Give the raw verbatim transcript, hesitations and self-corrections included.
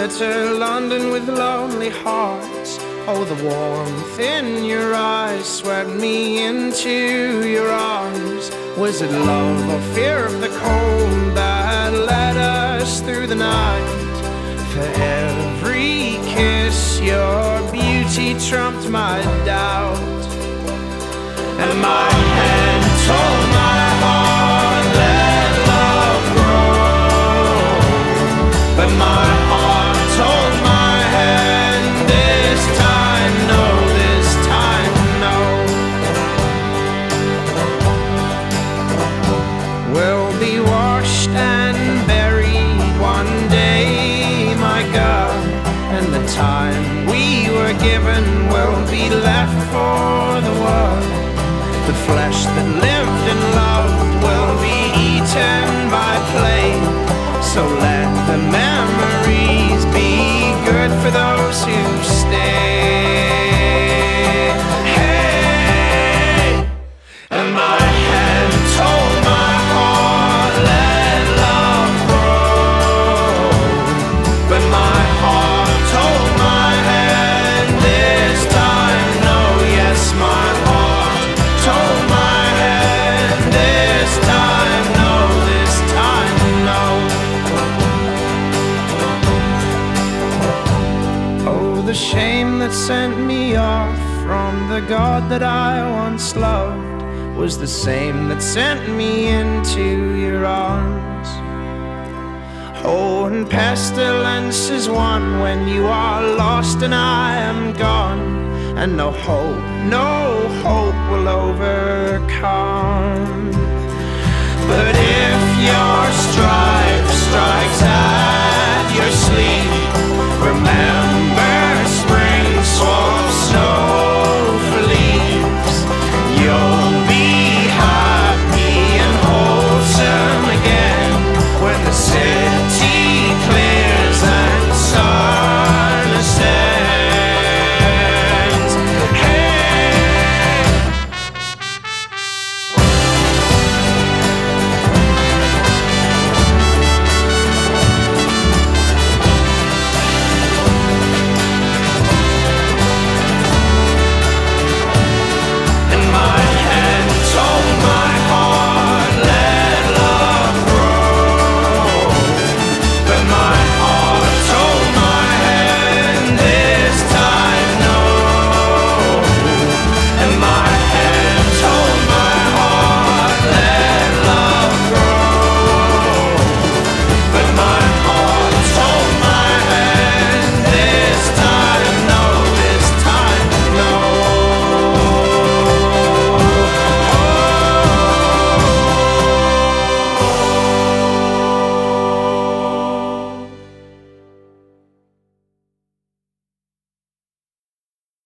enter London with lonely hearts. Oh, the warmth in your eyes swept me into your arms. Was it love or fear of the cold that led us through the night? For every kiss, your beauty trumped my doubt. And my hand told my heart, let love grow. But my heart told my hand, this time no, this time no. We'll be washed and buried one day, my God. And the time we were given will be left for the world. The flesh that lived and loved will be eaten by flame. So let the memories be good for those who stay. Hey! And my hand told my heart, let love grow. But my heart told my hand, this time no, yes, my heart told my hand, this time no, this time no. Oh, the shame that sent me off from the God that I once loved was the same that sent me into your arms. Oh, and pestilence is one when you are lost and I am gone. And no hope, no hope will overcome. But if you're